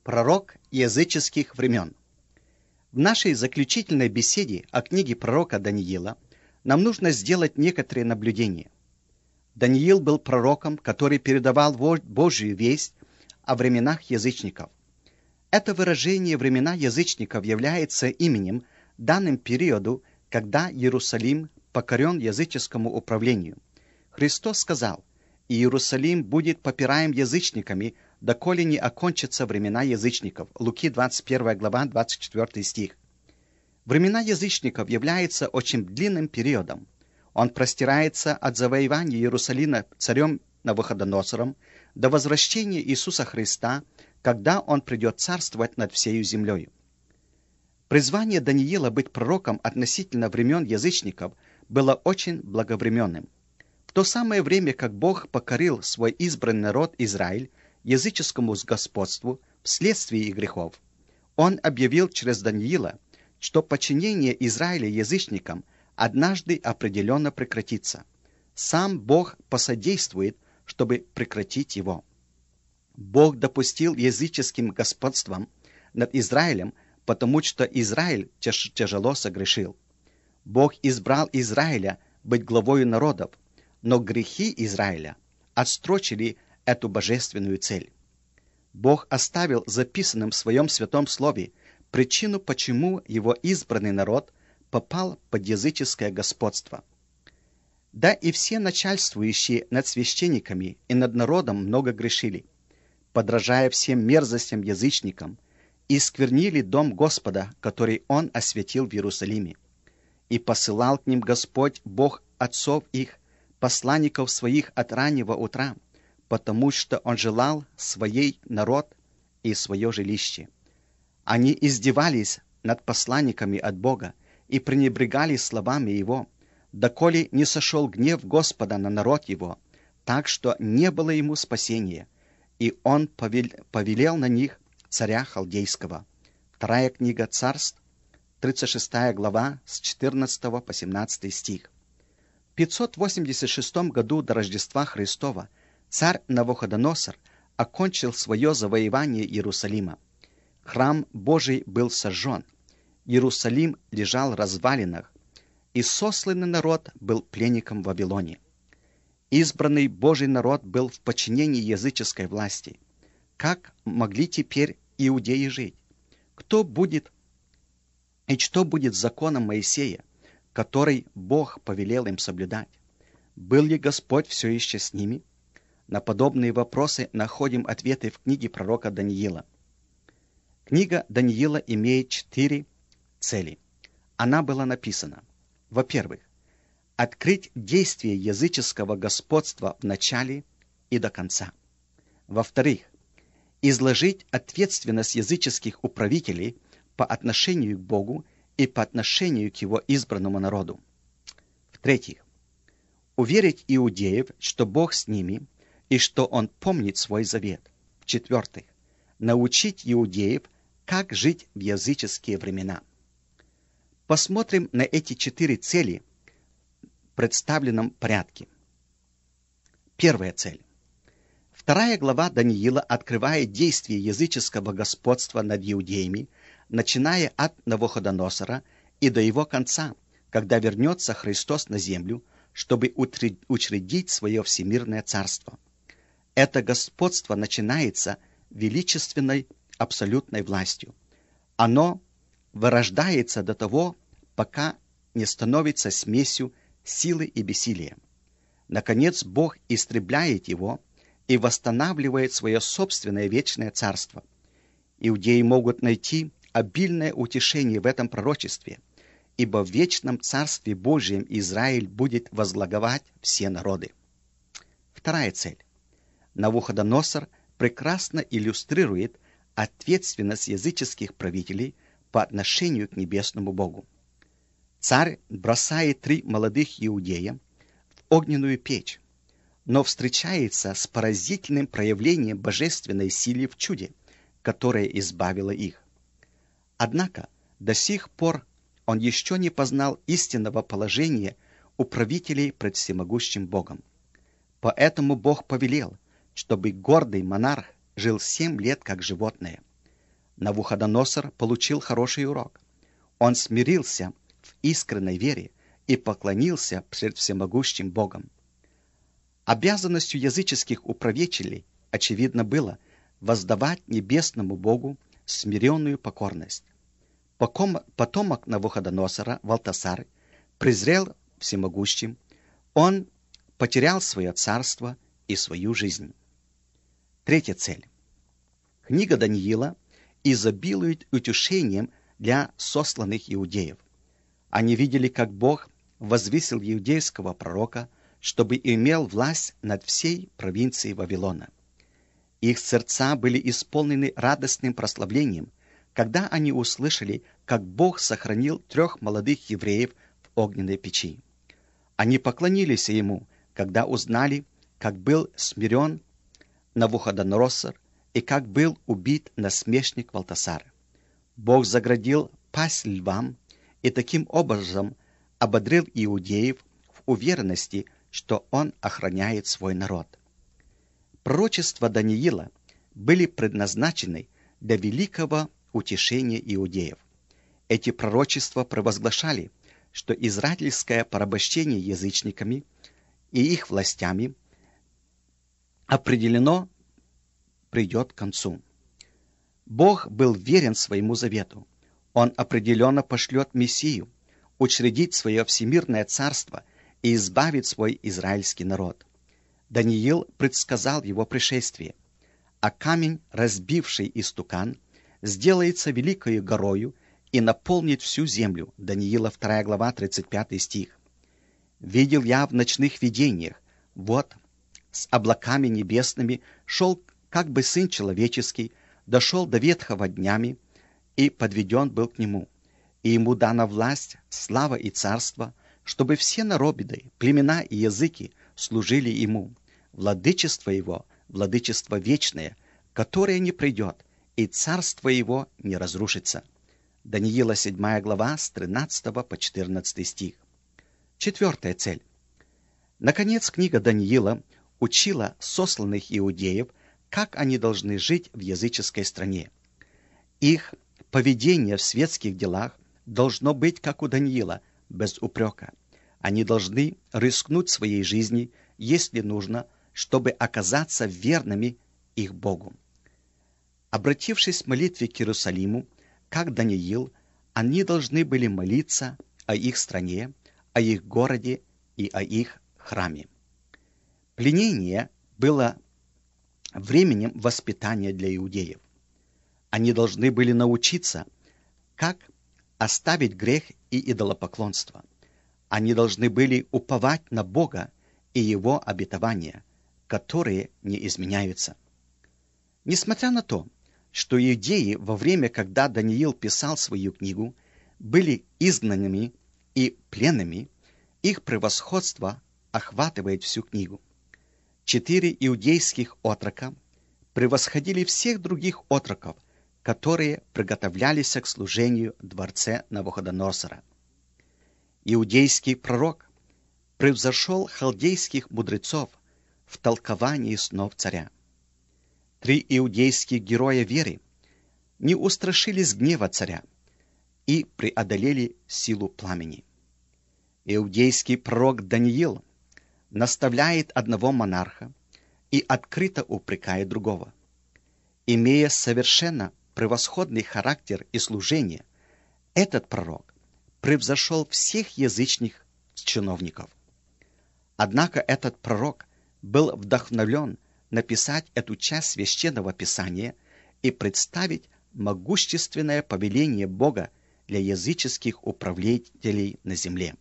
Пророк языческих времен. В нашей заключительной беседе о книге пророка Даниила нам нужно сделать некоторые наблюдения. Даниил был пророком, который передавал Божью весть о временах язычников. Это выражение «времена язычников» является именем, данным периоду, когда Иерусалим покорен языческому управлению. Христос сказал: «Иерусалим будет попираем язычниками, доколе не окончатся времена язычников». Луки 21 глава, 24 стих. Времена язычников являются очень длинным периодом. Он простирается от завоевания Иерусалима царем Навуходоносором до возвращения Иисуса Христа, когда Он придет царствовать над всею землею. Призвание Даниила быть пророком относительно времен язычников было очень благовременным. В то самое время, как Бог покорил свой избранный народ Израиль языческому господству вследствие их грехов, Он объявил через Даниила, что подчинение Израиля язычникам однажды определенно прекратится. Сам Бог посодействует, чтобы прекратить его. Бог допустил языческим господством над Израилем, потому что Израиль тяжело согрешил. Бог избрал Израиля быть главою народов, но грехи Израиля отстрочили эту божественную цель. Бог оставил записанным в своем святом слове причину, почему его избранный народ попал под языческое господство. Да и все начальствующие над священниками и над народом много грешили, подражая всем мерзостям язычникам, и сквернили дом Господа, который Он осветил в Иерусалиме. И посылал к ним Господь, Бог отцов их, посланников своих от раннего утра, потому что Он желал своей народ и свое жилище. Они издевались над посланниками от Бога и пренебрегали словами Его, доколе не сошел гнев Господа на народ Его, так что не было ему спасения, и Он повелел на них царя Халдейского. Вторая книга Царств, 36 глава, с 14 по 17 стих. В 586 году до Рождества Христова царь Навуходоносор окончил свое завоевание Иерусалима. Храм Божий был сожжен, Иерусалим лежал в развалинах, и сосланный народ был пленником в Вавилоне. Избранный Божий народ был в подчинении языческой власти. Как могли теперь иудеи жить? Кто будет и что будет с законом Моисея, который Бог повелел им соблюдать? Был ли Господь все еще с ними? На подобные вопросы находим ответы в книге пророка Даниила. Книга Даниила имеет 4 цели. Она была написана: во-первых, открыть действие языческого господства в начале и до конца. Во-вторых, изложить ответственность языческих управителей по отношению к Богу и по отношению к Его избранному народу. В-третьих, уверить иудеев, что Бог с ними и что Он помнит свой завет. В-четвертых, научить иудеев, как жить в языческие времена. Посмотрим на эти 4 цели в представленном порядке. Первая цель. Вторая глава Даниила открывает действие языческого господства над иудеями, начиная от Навуходоносора и до его конца, когда вернется Христос на землю, чтобы учредить свое всемирное царство. Это господство начинается величественной абсолютной властью. Оно вырождается до того, пока не становится смесью силы и бессилия. Наконец, Бог истребляет его и восстанавливает свое собственное вечное царство. Иудеи могут найти обильное утешение в этом пророчестве, ибо в вечном Царстве Божьем Израиль будет возглавлять все народы. Вторая цель. Навуходоносор прекрасно иллюстрирует ответственность языческих правителей по отношению к небесному Богу. Царь бросает 3 молодых иудея в огненную печь, но встречается с поразительным проявлением божественной силы в чуде, которое избавило их. Однако до сих пор он еще не познал истинного положения управителей пред всемогущим Богом. Поэтому Бог повелел, чтобы гордый монарх жил 7 лет как животное. Навуходоносор получил хороший урок. Он смирился в искренней вере и поклонился пред всемогущим Богом. Обязанностью языческих управителей, очевидно, было воздавать небесному Богу смиренную покорность. Потомок Навуходоносора, Валтасар, презрел всемогущим, он потерял свое царство и свою жизнь. Третья цель. Книга Даниила изобилует утешением для сосланных иудеев. Они видели, как Бог возвысил иудейского пророка, чтобы имел власть над всей провинцией Вавилона. Их сердца были исполнены радостным прославлением, когда они услышали, как Бог сохранил 3 молодых евреев в огненной печи. Они поклонились ему, когда узнали, как был смирен Навуходоносор и как был убит насмешник Валтасар. Бог заградил пасть львам и таким образом ободрил иудеев в уверенности, что он охраняет свой народ. Пророчества Даниила были предназначены для великого утешения иудеев. Эти пророчества провозглашали, что израильское порабощение язычниками и их властями определено придет к концу. Бог был верен своему завету. Он определенно пошлет Мессию, учредить свое всемирное царство и избавить свой израильский народ. Даниил предсказал его пришествие, а камень, разбивший истукан, сделается великою горою и наполнит всю землю. Даниила 2 глава 35 стих. «Видел я в ночных видениях, вот с облаками небесными шел как бы Сын Человеческий, дошел до ветхого днями и подведен был к нему. И ему дана власть, слава и царство, чтобы все народы, племена и языки служили ему. Владычество его, владычество вечное, которое не придет, и царство его не разрушится». Даниила 7 глава с 13 по 14 стих. Четвертая цель. Наконец, книга Даниила учила сосланных иудеев, как они должны жить в языческой стране. Их поведение в светских делах должно быть, как у Даниила, без упрека. Они должны рискнуть своей жизнью, если нужно, чтобы оказаться верными их Богу. Обратившись в молитве к Иерусалиму, как Даниил, они должны были молиться о их стране, о их городе и о их храме. Пленение было временем воспитания для иудеев. Они должны были научиться, как оставить грех и идолопоклонство. Они должны были уповать на Бога и Его обетования, которые не изменяются. Несмотря на то, что иудеи во время, когда Даниил писал свою книгу, были изгнанными и пленными, их превосходство охватывает всю книгу. 4 иудейских отрока превосходили всех других отроков, которые приготовлялись к служению в дворце Навуходоносора. Иудейский пророк превзошел халдейских мудрецов в толковании снов царя. 3 иудейских героя веры не устрашились гнева царя и преодолели силу пламени. Иудейский пророк Даниил наставляет одного монарха и открыто упрекает другого. Имея совершенно превосходный характер и служение, этот пророк превзошел всех язычных чиновников. Однако этот пророк был вдохновлен написать эту часть священного писания и представить могущественное повеление Бога для языческих управлятелей на земле.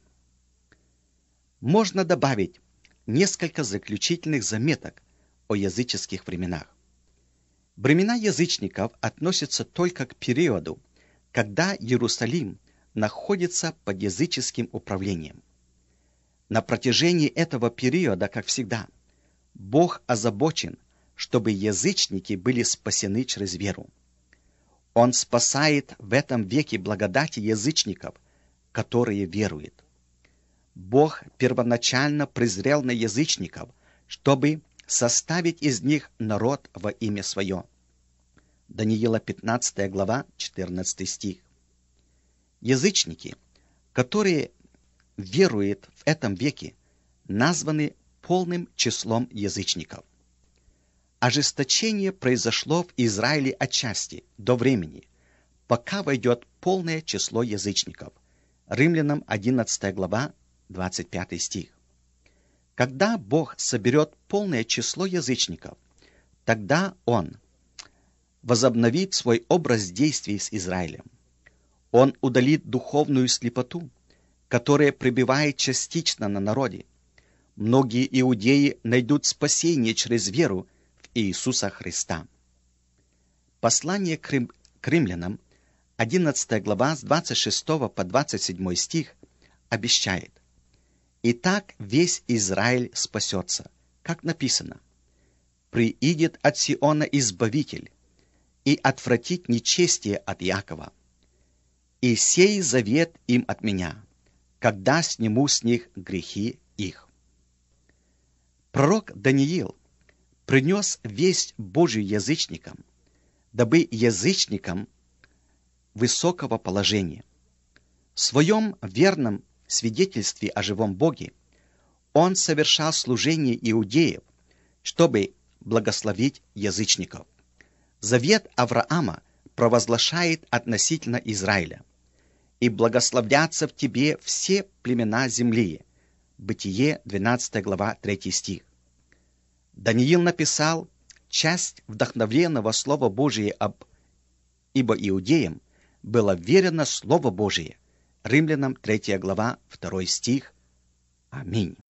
Можно добавить несколько заключительных заметок о языческих временах. Времена язычников относятся только к периоду, когда Иерусалим находится под языческим управлением. На протяжении этого периода, как всегда, Бог озабочен, чтобы язычники были спасены через веру. Он спасает в этом веке благодати язычников, которые веруют. Бог первоначально презрел на язычников, чтобы составить из них народ во имя свое. Даниила 15 глава, 14 стих. Язычники, которые веруют в этом веке, названы полным числом язычников. Ожесточение произошло в Израиле отчасти, до времени, пока войдет полное число язычников. Римлянам 11 глава, 25 стих. Когда Бог соберет полное число язычников, тогда Он возобновит свой образ действий с Израилем. Он удалит духовную слепоту, которая пребывает частично на народе. Многие иудеи найдут спасение через веру в Иисуса Христа. Послание к римлянам, 11 глава с 26 по 27 стих, обещает: «Итак весь Израиль спасется, как написано: приидет от Сиона Избавитель, и отвратит нечестие от Иакова. И сей завет им от меня, когда сниму с них грехи их». Пророк Даниил принес весть Божию язычникам, дабы язычникам высокого положения. В своем верном свидетельстве о живом Боге он совершал служение иудеев, чтобы благословить язычников. Завет Авраама провозглашает относительно Израиля: «И благословлятся в тебе все племена земли». Бытие, 12 глава, 3 стих. Даниил написал часть вдохновленного Слова Божия ибо иудеям было верено Слово Божие. Римлянам 3 глава, 2 стих. Аминь.